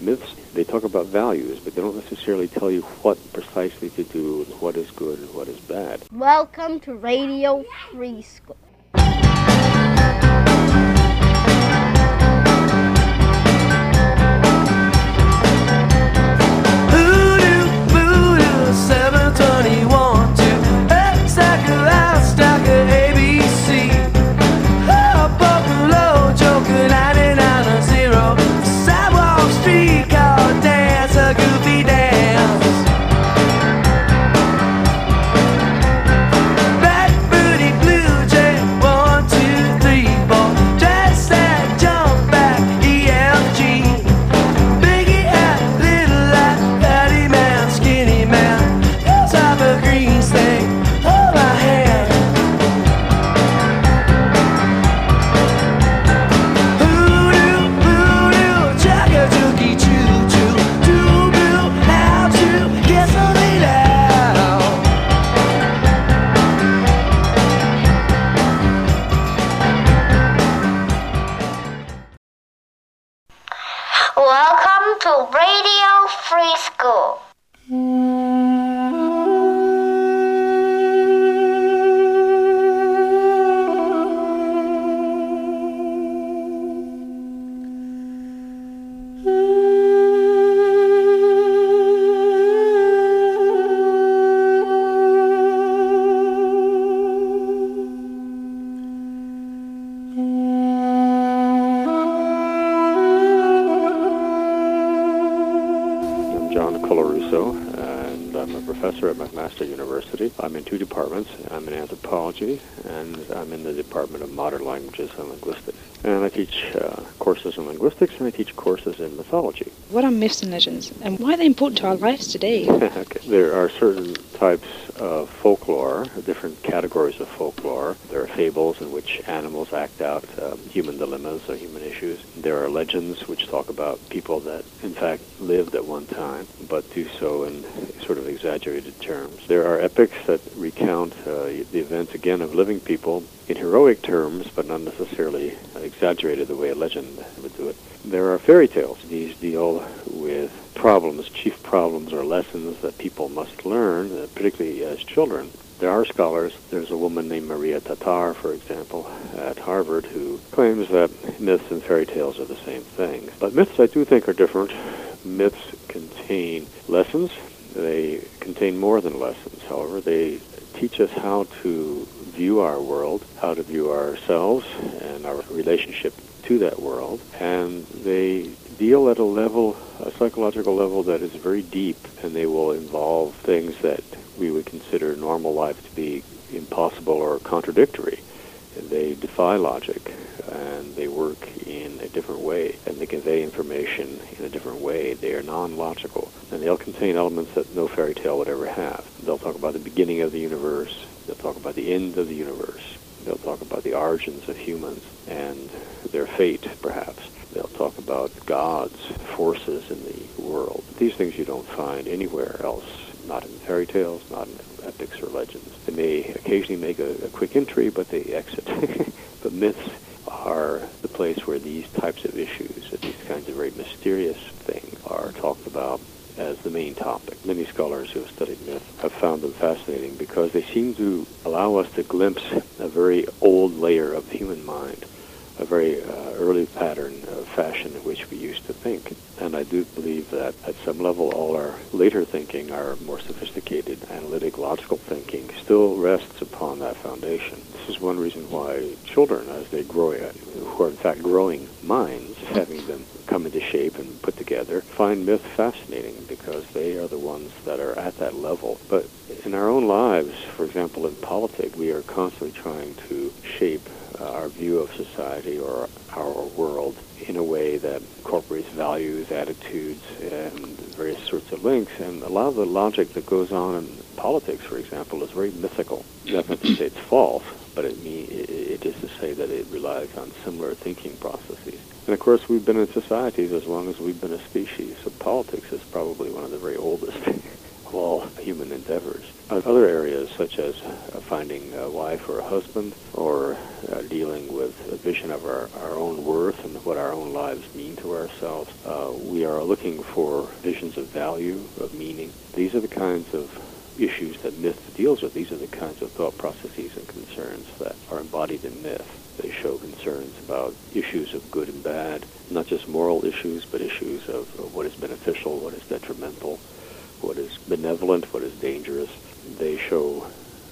Myths, they talk about values, but they don't necessarily tell you what precisely to do, and what is good and what is bad. Welcome to Radio Free School. Welcome to Radio Free School. And I'm a professor at McMaster University. I'm in two departments. I'm in anthropology, and I'm in the Department of Modern Languages and Linguistics. And I teach courses in linguistics, and I teach courses in mythology. What are myths and legends, and why are they important to our lives today? Okay. There are certain types of folklore, different categories of folklore. There are fables in which animals act out human dilemmas or human issues. There are legends which talk about people that, in fact, lived at one time, but do so in sort of exaggerated terms. There are epics that recount the events, again, of living people in heroic terms, but not necessarily exaggerated the way a legend would do it. There are fairy tales. These deal with problems, chief problems or lessons that people must learn, particularly as children. There are scholars. There's a woman named Maria Tatar, for example, at Harvard, who claims that myths and fairy tales are the same thing. But myths, I do think, are different. Myths contain lessons. They contain more than lessons, however. They teach us how to view our world, how to view ourselves and our relationship to that world. And they deal at a psychological level that is very deep, and they will involve things that we would consider normal life to be impossible or contradictory. They defy logic, and they work in a different way, and they convey information in a different way. They are non-logical, and they'll contain elements that no fairy tale would ever have. They'll talk about the beginning of the universe. They'll talk about the end of the universe. They'll talk about the origins of humans and their fate, perhaps. They'll talk about God's forces in the world. These things you don't find anywhere else, not in fairy tales, not in epics or legends. They may occasionally make a quick entry, but they exit. But myths are the place where these types of issues, these kinds of very mysterious things, are talked about as the main topic. Many scholars who have studied myth have found them fascinating because they seem to allow us to glimpse a very old layer of the human mind, a very early pattern of fashion in which we used to think. And I do believe that at some level all our later thinking, our more sophisticated analytic, logical thinking, still rests upon that foundation. This is one reason why children, as they grow, who are in fact growing minds, having them come into shape and put together, find myth fascinating because they are the ones that are at that level. But in our own lives, for example, in politics, we are constantly trying to shape our view of society or our world in a way that incorporates values, attitudes, and various sorts of links. And a lot of the logic that goes on in politics, for example, is very mythical. That's not to say it's false, but it is to say that it relies on similar thinking processes. And of course, we've been in societies as long as we've been a species, so politics is probably one of the very oldest of all human endeavors. Other areas, such as finding a wife or a husband, or dealing with a vision of our own worth and what our own lives mean to ourselves, we are looking for visions of value, of meaning. These are the kinds of issues that myth deals with. These are the kinds of thought processes and concerns that are embodied in myth. They show concerns about issues of good and bad, not just moral issues, but issues of what is beneficial, what is detrimental, what is benevolent, what is dangerous. They show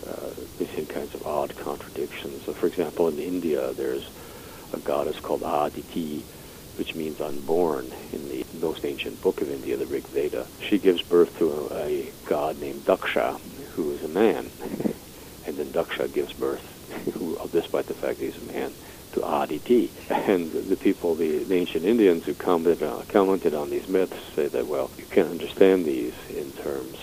the same kinds of odd contradictions. So, for example, in India, there's a goddess called Aditi, which means unborn in the most ancient book of India, the Rig Veda. She gives birth to a god named Daksha, who is a man. And then Daksha gives birth, despite the fact that he's a man, to Aditi. And the people, the ancient Indians who commented on these myths say that, well, you can't understand these in terms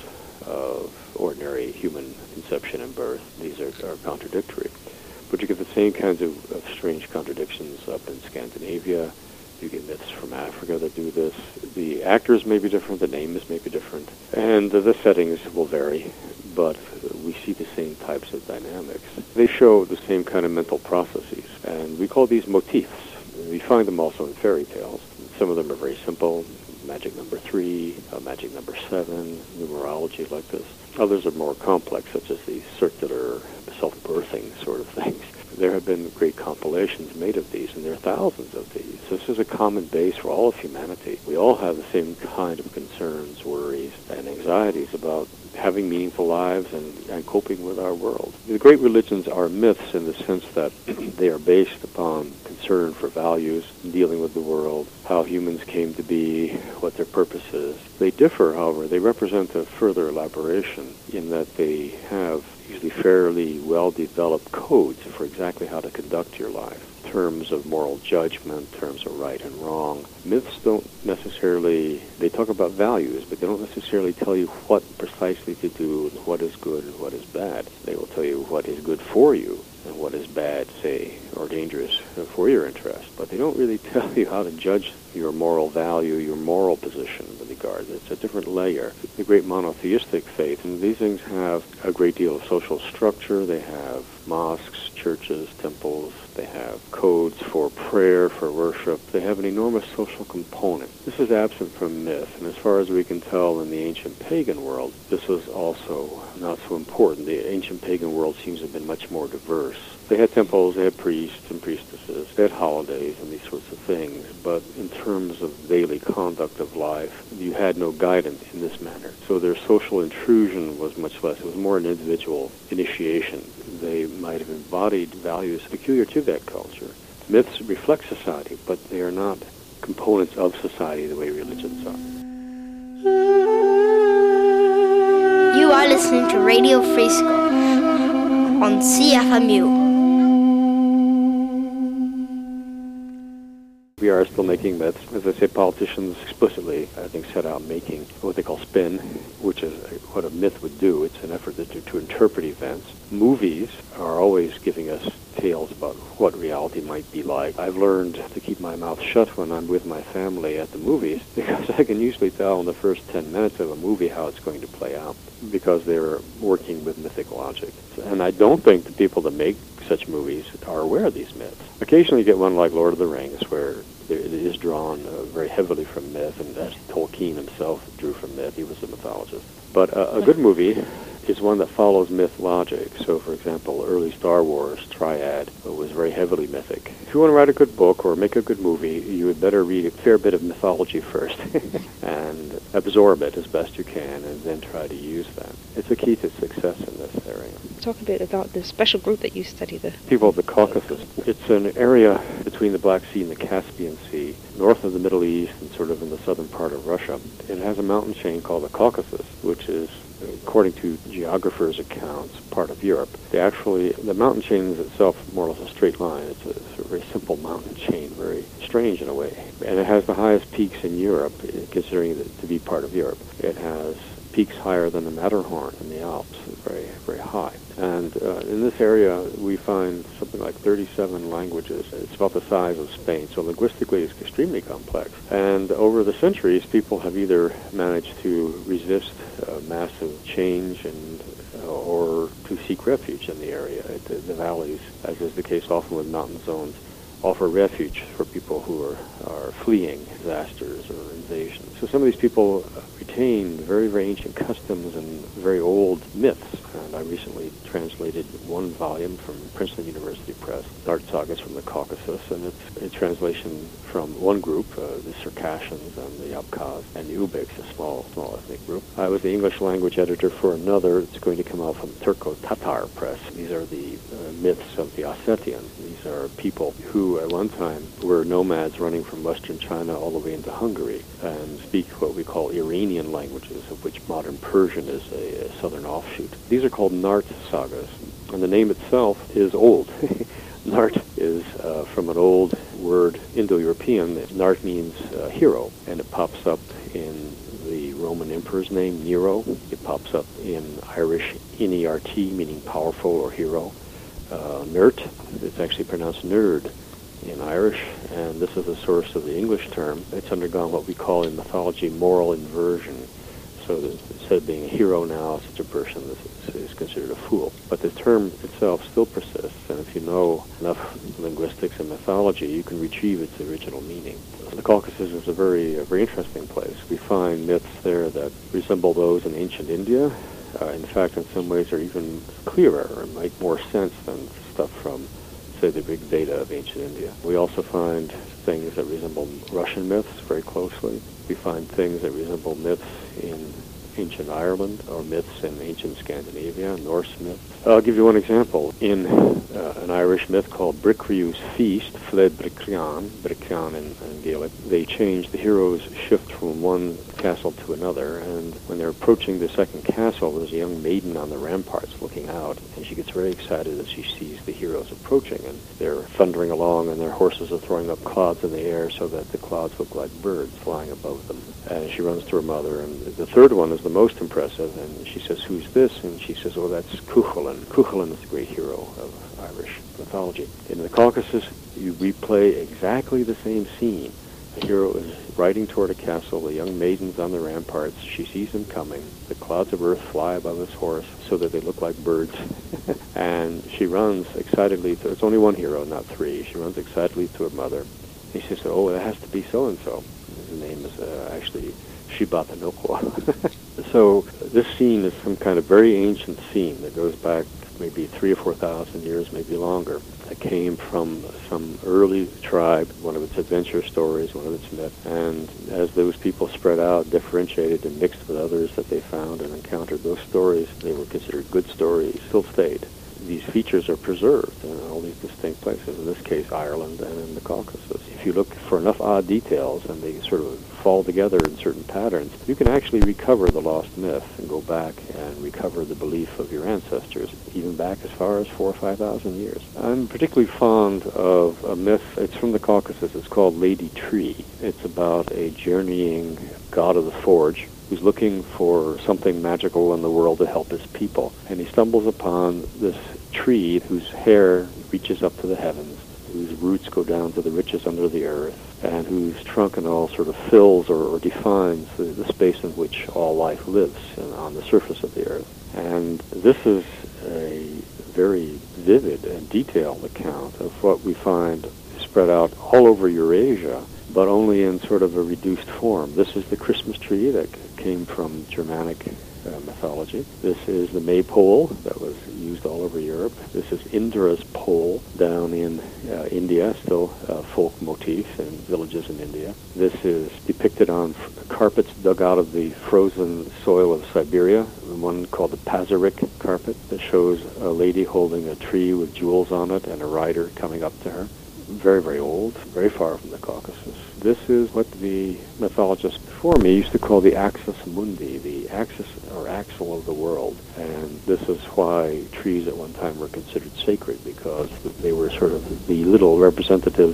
of ordinary human conception and birth. These are contradictory. But you get the same kinds of strange contradictions up in Scandinavia. You get myths from Africa that do this. The actors may be different, the names may be different, and the settings will vary, but we see the same types of dynamics. They show the same kind of mental processes, and we call these motifs. We find them also in fairy tales. Some of them are very simple, magic number 3, magic number 7, numerology like this. Others are more complex, such as the circular self-birthing sort of things. There have been great compilations made of these, and there are thousands of these. This is a common base for all of humanity. We all have the same kind of concerns, worries, and anxieties about having meaningful lives and coping with our world. The great religions are myths in the sense that they are based upon concern for values, dealing with the world, how humans came to be, what their purpose is. They differ, however. They represent a further elaboration in that they have usually fairly well-developed codes for exactly how to conduct your life. Terms of moral judgment, terms of right and wrong. Myths don't necessarily, they talk about values, but they don't necessarily tell you what precisely to do, and what is good and what is bad. They will tell you what is good for you and what is bad, say, or dangerous for your interest. But they don't really tell you how to judge your moral value, your moral position with regard. It's a different layer. The great monotheistic faith, and these things have a great deal of social structure. They have mosques, churches, temples. They have codes for prayer, for worship. They have an enormous social component. This is absent from myth, and as far as we can tell in the ancient pagan world, this was also not so important. The ancient pagan world seems to have been much more diverse. They had temples, they had priests and priestesses, they had holidays and these sorts of things, but in terms of daily conduct of life, you had no guidance in this manner. So their social intrusion was much less. It was more an individual initiation. They might have embodied values peculiar to that culture. Myths reflect society, but they are not components of society the way religions are. You are listening to Radio Free School on CFMU. We are still making myths. As I say, politicians explicitly, I think, set out making what they call spin, which is what a myth would do. It's an effort to interpret events. Movies are always giving us tales about what reality might be like. I've learned to keep my mouth shut when I'm with my family at the movies because I can usually tell in the first 10 minutes of a movie how it's going to play out because they're working with mythic logic. And I don't think the people that make such movies are aware of these myths. Occasionally you get one like Lord of the Rings where it is drawn very heavily from myth, and actually Tolkien himself drew from myth. He was a mythologist. But a good movie is one that follows myth logic. So, for example, early Star Wars, Triad, was very heavily mythic. If you want to write a good book or make a good movie, you would better read a fair bit of mythology first and absorb it as best you can and then try to use that. It's a key to success in this area. Talk a bit about the special group that you study, the people of the Caucasus. It's an area between the Black Sea and the Caspian Sea, north of the Middle East and sort of in the southern part of Russia. It has a mountain chain called the Caucasus, which is, according to geographers' accounts, part of Europe. The mountain chain is itself more or less a straight line. It's a very simple mountain chain, very strange in a way. And it has the highest peaks in Europe, considering it to be part of Europe. It has peaks higher than the Matterhorn in the Alps, very, very high. And in this area, we find something like 37 languages. It's about the size of Spain, so linguistically it's extremely complex. And over the centuries, people have either managed to resist massive change and or to seek refuge in the area. The valleys, as is the case often with mountain zones, offer refuge for people who are fleeing disasters or invasions. So some of these people retain very, very ancient customs and very old myths. And I recently translated one volume from Princeton University Press, Art Sagas from the Caucasus, and it's a translation from one group, the Circassians and the Abkhaz, and the Uzbeks, a small ethnic group. I was the English language editor for another. It's going to come out from Turco-Tatar Press. These are the myths of the Ossetian. These are people who at one time were nomads running from western China all the way into Hungary and speak what we call Iranian languages, of which modern Persian is a southern offshoot. These are called Nart sagas, and the name itself is old. Nart is from an old word, Indo-European. Nart means hero, and it pops up in the Roman emperor's name, Nero. It pops up in Irish, N-E-R-T, meaning powerful or hero. Nert, it's actually pronounced nerd in Irish, and this is the source of the English term. It's undergone what we call in mythology moral inversion. So that instead of being a hero now, such a person is considered a fool. But the term itself still persists, and if you know enough linguistics and mythology, you can retrieve its original meaning. The Caucasus is a very interesting place. We find myths there that resemble those in ancient India. In fact, in some ways are even clearer and make more sense than stuff from, say, the Rig Veda of ancient India. We also find things that resemble Russian myths very closely. We find things that resemble myths in ancient Ireland or myths in ancient Scandinavia, Norse myths. I'll give you one example. In an Irish myth called Bricriu's Feast, Fled Bricrian in Gaelic, they change the hero's shift from one castle to another, and when they're approaching the second castle, there's a young maiden on the ramparts looking out, and she gets very excited as she sees the heroes approaching, and they're thundering along, and their horses are throwing up clouds in the air so that the clouds look like birds flying above them. And she runs to her mother, and the third one is the most impressive, and she says, "Who's this?" And she says, "Oh, that's Cuchulainn." Cuchulainn is the great hero of Irish mythology. In the Caucasus, you replay exactly the same scene. The hero is riding toward a castle, the young maiden's on the ramparts, she sees him coming, the clouds of earth fly above his horse so that they look like birds, and she runs excitedly to, it's only one hero, not three, she runs excitedly to her mother. He says, "Oh, that has to be so-and-so." His name is actually Shibatanokwa. So this scene is some kind of very ancient scene that goes back maybe 3,000 or 4,000 years, maybe longer, that came from some early tribe, one of its adventure stories, one of its myths. And as those people spread out, differentiated and mixed with others that they found and encountered, those stories, they were considered good stories, still stayed. These features are preserved in all these distinct places, in this case Ireland and in the Caucasus. If you look for enough odd details and they sort of fall together in certain patterns, you can actually recover the lost myth and go back and recover the belief of your ancestors, even back as far as 4,000 or 5,000 years. I'm particularly fond of a myth. It's from the Caucasus. It's called Lady Tree. It's about a journeying god of the forge who's looking for something magical in the world to help his people. And he stumbles upon this tree whose hair reaches up to the heavens, whose roots go down to the riches under the earth, and whose trunk and all sort of fills or defines the space in which all life lives on the surface of the earth. And this is a very vivid and detailed account of what we find spread out all over Eurasia, but only in sort of a reduced form. This is the Christmas tree that came from Germanic mythology. This is the maypole that was used all over Europe. This is Indra's pole down in India, still a folk motif in villages in India. This is depicted on carpets dug out of the frozen soil of Siberia, one called the Pazyryk carpet that shows a lady holding a tree with jewels on it and a rider coming up to her. Very, very old, very far from the Caucasus. This is what the mythologists before me used to call the axis mundi, the axis or axle of the world. And this is why trees at one time were considered sacred, because they were sort of the little representatives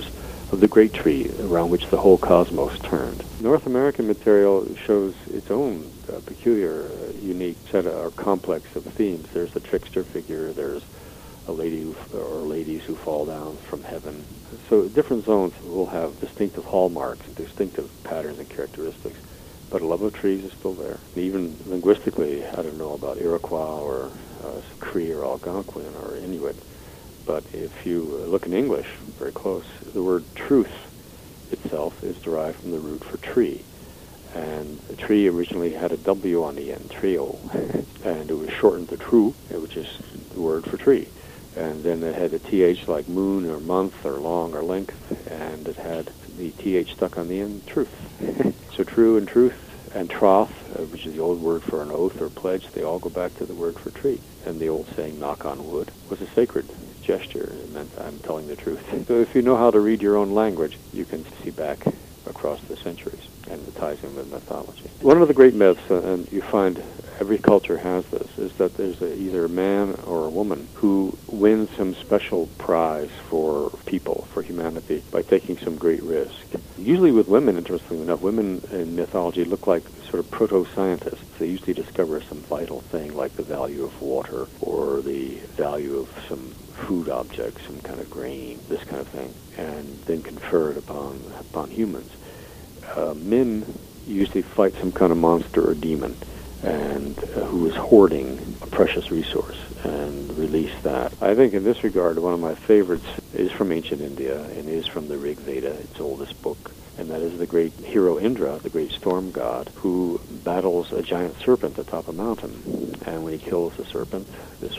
of the great tree around which the whole cosmos turned. North American material shows its own peculiar, unique set or complex of themes. There's the trickster figure, there's a lady or ladies who fall down from heaven. So different zones will have distinctive hallmarks, distinctive patterns and characteristics. But a love of trees is still there. Even linguistically, I don't know about Iroquois or Cree or Algonquin or Inuit, but if you look in English very close, the word truth itself is derived from the root for tree. And the tree originally had a W on the end, trio, and it was shortened to true, which is the word for tree. And then it had a TH like moon or month or long or length, and it had the TH stuck on the end, truth. So true and truth and troth, which is the old word for an oath or pledge, they all go back to the word for tree. And the old saying, knock on wood, was a sacred gesture. It meant I'm telling the truth. So if you know how to read your own language, you can see back across the centuries and the ties in with mythology. One of the great myths, and you find every culture has this, is that there's either a man or a woman who wins some special prize for people, for humanity, by taking some great risk. Usually with women, interestingly enough, women in mythology look like sort of proto-scientists. They usually discover some vital thing like the value of water or the value of some food object, some kind of grain, this kind of thing, and then confer it upon humans. Men usually fight some kind of monster or demon, and who is hoarding a precious resource and release that. I think in this regard, one of my favorites is from ancient India and is from the Rig Veda, its oldest book, and that is the great hero Indra, the great storm god, who battles a giant serpent atop a mountain. And when he kills the serpent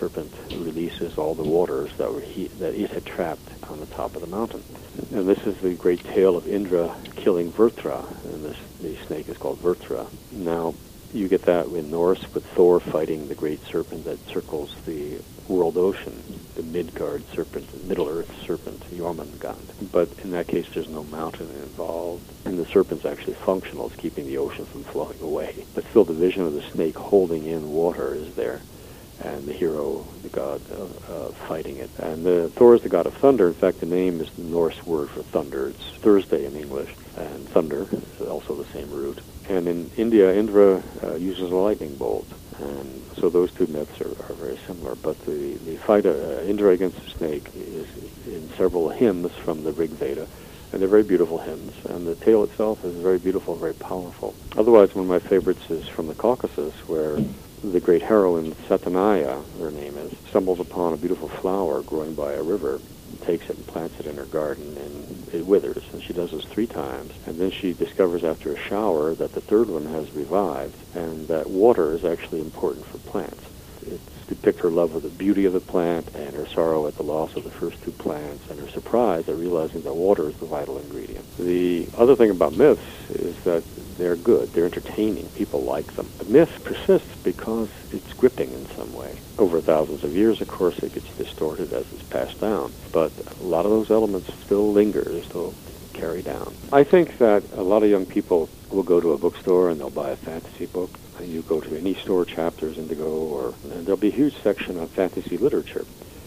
releases all the waters that it had trapped on the top of the mountain. And this is the great tale of Indra killing Vrtra, and the snake is called Vrtra. Now, you get that in Norse with Thor fighting the great serpent that circles the world ocean, the Midgard serpent, Middle-earth serpent, Jormungand. But in that case, there's no mountain involved, and the serpent's actually functional. It's keeping the ocean from flowing away. But still, the vision of the snake holding in water is there, and the hero, the god, fighting it. And Thor is the god of thunder. In fact, the name is the Norse word for thunder. It's Thursday in English, and thunder is also the same root. And in India, Indra uses a lightning bolt. And so those two myths are very similar. But the fight of Indra against the snake is in several hymns from the Rig Veda. And they're very beautiful hymns. And the tale itself is very beautiful, very powerful. Otherwise, one of my favorites is from the Caucasus, where the great heroine, Satanaya, her name is, stumbles upon a beautiful flower growing by a river, takes it and plants it in her garden, and it withers. And she does this 3 times. And then she discovers after a shower that the third one has revived, and that water is actually important for plants. It's to depict her love of the beauty of the plant and her sorrow at the loss of the first 2 plants, and her surprise at realizing that water is the vital ingredient. The other thing about myths is that they're good, they're entertaining, people like them. But myth persists because it's gripping in some way. Over thousands of years, of course, it gets distorted as it's passed down, but a lot of those elements still linger, they still carry down. I think that a lot of young people will go to a bookstore and they'll buy a fantasy book. And you go to any store, Chapters, Indigo, and there'll be a huge section of fantasy literature.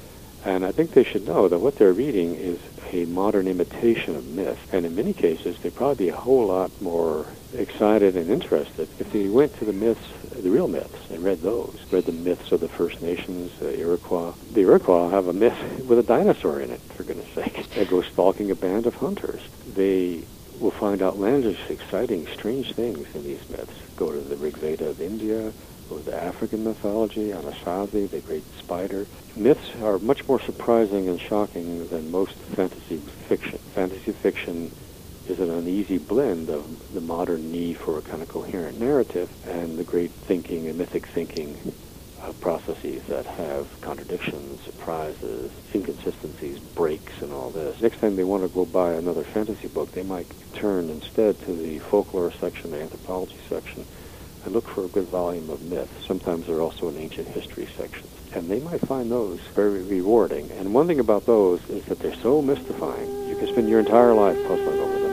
And I think they should know that what they're reading is a modern imitation of myth. And in many cases, they'd probably be a whole lot more excited and interested if they went to the myths, the real myths, and read those. Read the myths of the First Nations, the Iroquois. The Iroquois have a myth with a dinosaur in it, for goodness sake. They go stalking a band of hunters. They will find outlandish, exciting, strange things in these myths. Go to the Rig Veda of India, go to the African mythology, Anasazi, the great spider. Myths are much more surprising and shocking than most fantasy fiction. Fantasy fiction is an uneasy blend of the modern need for a kind of coherent narrative and the great thinking and mythic thinking processes that have contradictions, surprises, inconsistencies, breaks, and all this. Next time they want to go buy another fantasy book, they might turn instead to the folklore section, the anthropology section, and look for a good volume of myth. Sometimes they're also in ancient history sections. And they might find those very rewarding. And one thing about those is that they're so mystifying, you can spend your entire life puzzling over them.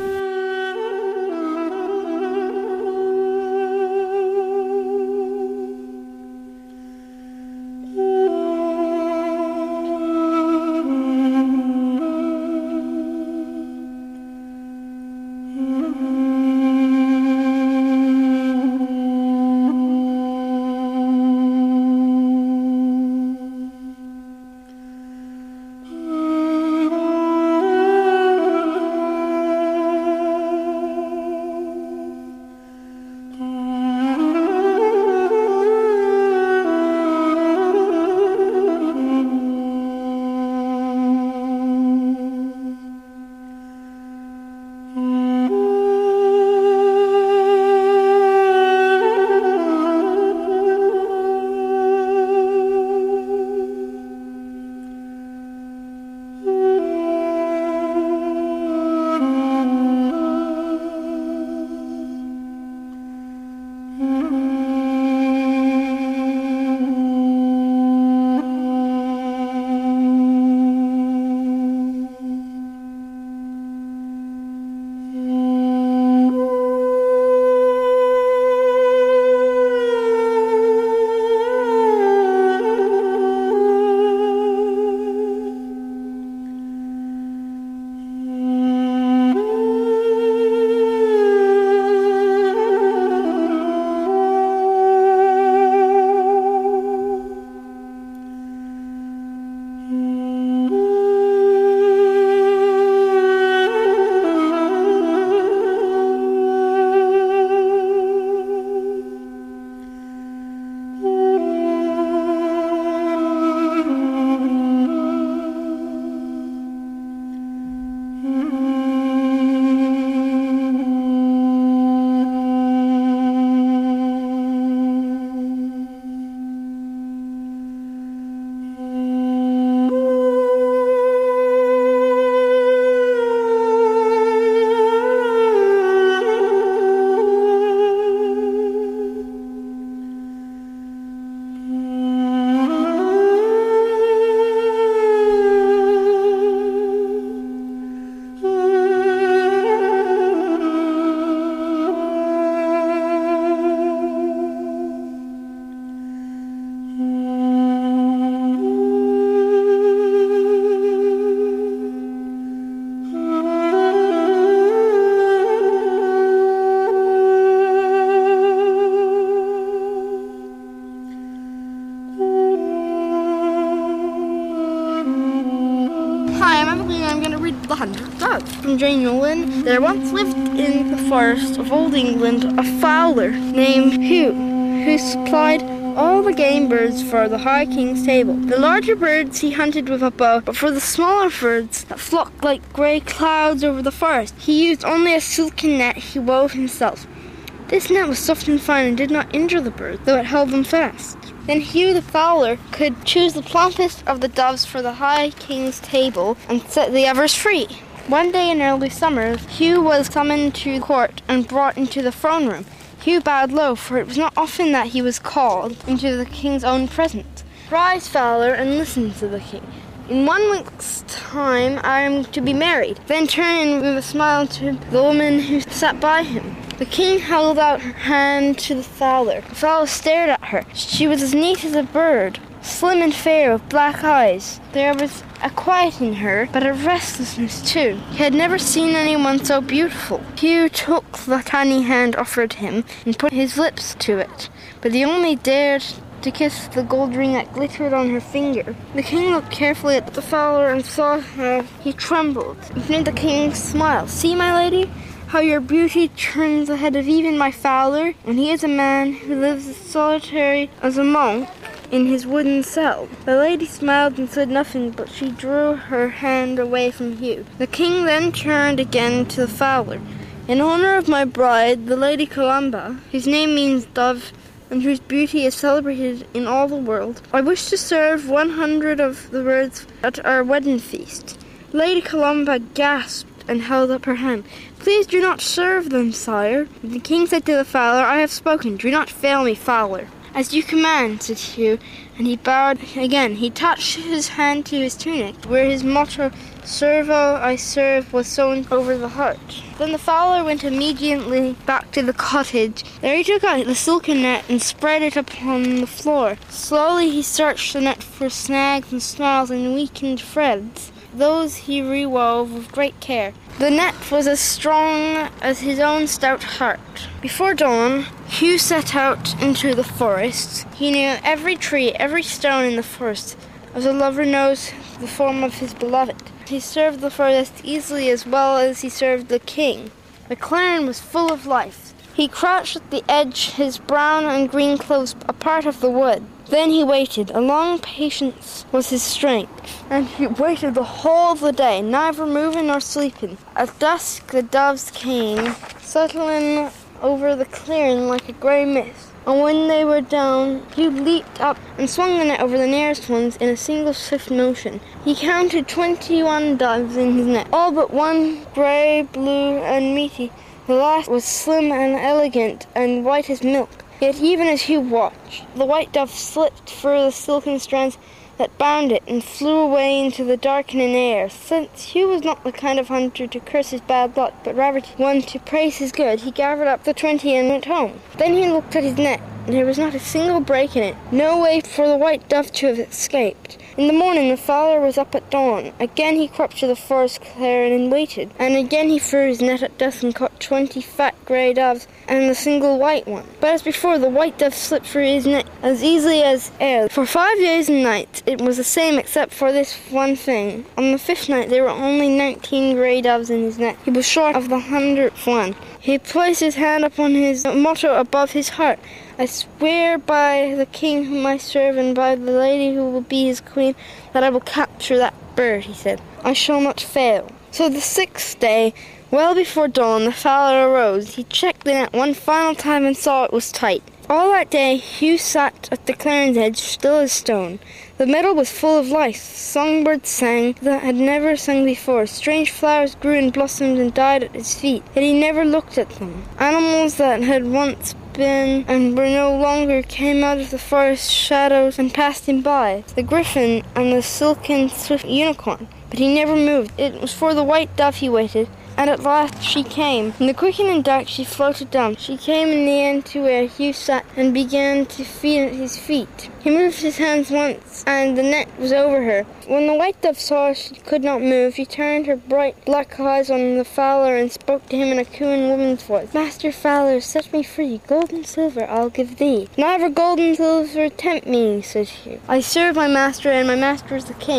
100th Dove. From Jane Nolan, there once lived in the forest of Old England a fowler named Hugh, who supplied all the game birds for the High King's table. The larger birds he hunted with a bow, but for the smaller birds that flocked like grey clouds over the forest, he used only a silken net he wove himself. This net was soft and fine and did not injure the birds, though it held them fast. Then Hugh the fowler could choose the plumpest of the doves for the High King's table and set the others free. One day in early summer, Hugh was summoned to court and brought into the throne room. Hugh bowed low, for it was not often that he was called into the king's own presence. Rise, fowler, and listen to the king. In 1 week's time I am to be married. Then turning with a smile to the woman who sat by him. The king held out her hand to the fowler. The fowler stared at her. She was as neat as a bird, slim and fair with black eyes. There was a quiet in her, but a restlessness too. He had never seen anyone so beautiful. Hugh took the tiny hand offered him and put his lips to it, but he only dared to kiss the gold ring that glittered on her finger. The king looked carefully at the fowler and saw how he trembled. He made the king smile. See, my lady, how your beauty turns the head of even my fowler, and he is a man who lives as solitary as a monk in his wooden cell. The lady smiled and said nothing, but she drew her hand away from Hugh. The king then turned again to the fowler. In honor of my bride, the Lady Columba, whose name means dove, and whose beauty is celebrated in all the world, I wish to serve 100 of the birds at our wedding feast. Lady Columba gasped and held up her hand. Please do not serve them, sire. The king said to the fowler, I have spoken. Do not fail me, fowler. As you command, said Hugh, and he bowed again. He touched his hand to his tunic, where his motto, Servo I serve, was sewn over the heart. Then the fowler went immediately back to the cottage. There he took out the silken net and spread it upon the floor. Slowly he searched the net for snags and snarls and weakened threads. Those he rewove with great care. The net was as strong as his own stout heart. Before dawn, Hugh set out into the forest. He knew every tree, every stone in the forest, as a lover knows the form of his beloved. He served the forest easily as well as he served the king. The clearing was full of life. He crouched at the edge, his brown and green clothes a part of the wood. Then he waited. A long patience was his strength, and he waited the whole of the day, neither moving nor sleeping. At dusk the doves came, settling over the clearing like a grey mist, and when they were down, Hugh leaped up and swung the net over the nearest ones in a single swift motion. He counted 21 doves in his net, all but one grey, blue, and meaty. The last was slim and elegant and white as milk. Yet even as Hugh watched, the white dove slipped through the silken strands that bound it and flew away into the darkening air. Since Hugh was not the kind of hunter to curse his bad luck, but rather one to praise his good, he gathered up the 20 and went home. Then he looked at his net. There was not a single break in it, no way for the white dove to have escaped. In the morning the fowler was up at dawn. Again he crept to the forest clearing and waited, and again he threw his net at dusk and caught 20 fat grey doves and a single white one. But as before, the white dove slipped through his net as easily as air. For 5 days and nights it was the same except for this one thing. On the 5th night there were only 19 grey doves in his net. He was short of the 100th one. He placed his hand upon his motto above his heart. I swear by the king whom I serve and by the lady who will be his queen that I will capture that bird, he said. I shall not fail. So the 6th day, well before dawn, the fowler arose. He checked the net one final time and saw it was tight. All that day Hugh sat at the clearing's edge, still as stone. The meadow was full of life. Songbirds sang that had never sung before. Strange flowers grew and blossomed and died at his feet, yet he never looked at them. Animals that had once been and were no longer came out of the forest shadows and passed him by. The griffin and the silken swift unicorn. But he never moved. It was for the white dove he waited, and at last she came. In the quickening dark she floated down. She came in the end to where Hugh sat and began to feed at his feet. He moved his hands once, and the net was over her. When the white dove saw she could not move, she turned her bright black eyes on the fowler and spoke to him in a cooing woman's voice. Master Fowler, set me free. Gold and silver I'll give thee. Neither gold and silver tempt me, said Hugh. I serve my master, and my master is the king.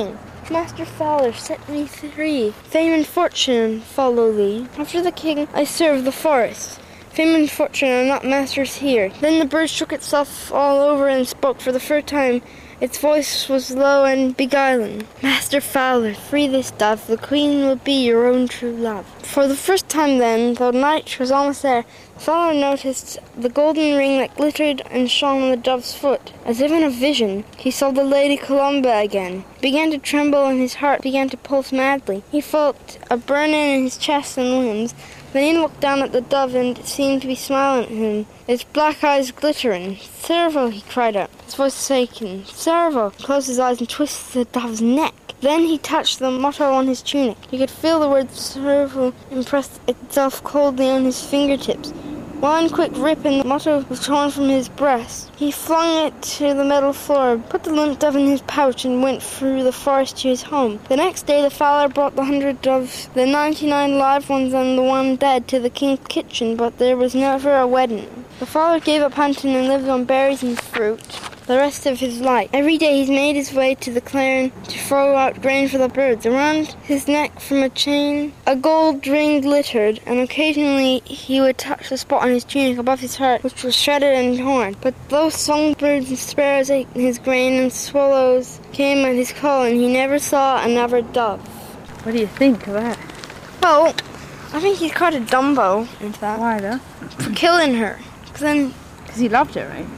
Master Fowler, set me free. Fame and fortune follow thee. After the king, I serve the forest. Fame and fortune are not masters here. Then the bird shook itself all over and spoke for the first time. Its voice was low and beguiling. Master Fowler, free this dove. The queen will be your own true love. For the first time then, though night was almost there, Fowler noticed the golden ring that glittered and shone on the dove's foot. As if in a vision, he saw the Lady Columba again. He began to tremble and his heart began to pulse madly. He felt a burning in his chest and limbs. Then he looked down at the dove and it seemed to be smiling at him, its black eyes glittering. "Servo," he cried out, his voice shaking. "Servo!" He closed his eyes and twisted the dove's neck. Then he touched the motto on his tunic. He could feel the word "Servo" impress itself coldly on his fingertips. One quick rip and the motto was torn from his breast. He flung it to the metal floor, put the limp dove in his pouch, and went through the forest to his home. The next day the fowler brought the 100 doves, the 99 live ones and the one dead, to the king's kitchen, but there was never a wedding. The fowler gave up hunting and lived on berries and fruit the rest of his life. Every day he made his way to the clearing to throw out grain for the birds. Around his neck from a chain a gold ring glittered, and occasionally he would touch the spot on his tunic above his heart, which was shredded and torn. But though songbirds and sparrows ate his grain and swallows came at his call, and he never saw another dove. What do you think of that? Well, I think he's quite a Dumbo into that. Why though? For killing her. Because Because he loved her, right?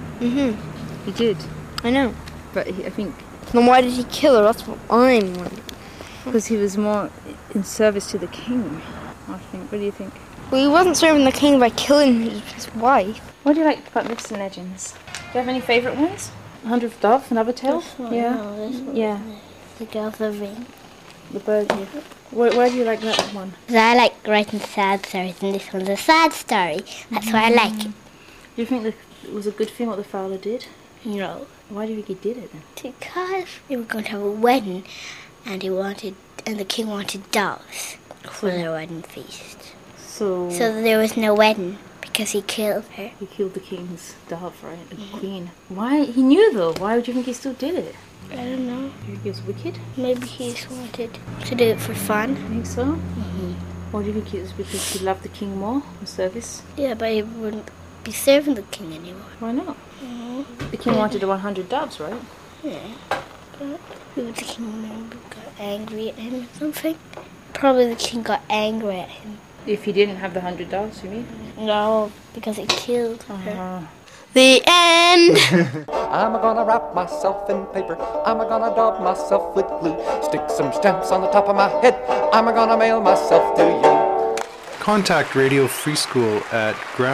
He did. I know. But I think Then why did he kill her? That's what I'm wondering. because he was more in service to the king, I think. What do you think? Well, he wasn't serving the king by killing his wife. What do you like about myths and legends? Do you have any favourite ones? 100th Dove, another tale? Yeah. No, this one. Yeah. The girl with the ring. The bird. Why do you like that one? Because I like writing sad stories, and this one's a sad story. That's why I like it. Do you think that it was a good thing what the fowler did? No. Why do you think he did it then? Because they were going to have a wedding, and the king wanted doves for their wedding feast. So there was no wedding because he killed her. he killed the king's dove, right? The queen. Why? He knew though. Why would you think he still did it? I don't know. You think he was wicked? Maybe he just wanted to do it for fun. I think so. Or do you think it was because he loved the king more in service? Yeah, but he wouldn't be serving the king anymore. Why not? The king wanted the 100 doves, right? Yeah. But maybe the king maybe got angry at him or something. Probably the king got angry at him. If he didn't have the 100 doves, you mean? No, because he killed her. The end! I'm gonna wrap myself in paper. I'm gonna daub myself with glue. Stick some stamps on the top of my head. I'm gonna mail myself to you. Contact Radio Free School at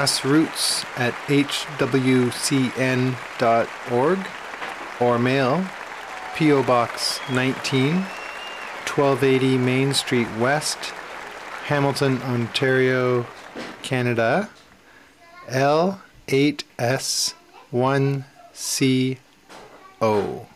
grassroots@hwcn.org or mail P.O. Box 19, 1280 Main Street West, Hamilton, Ontario, Canada, L8S1CO.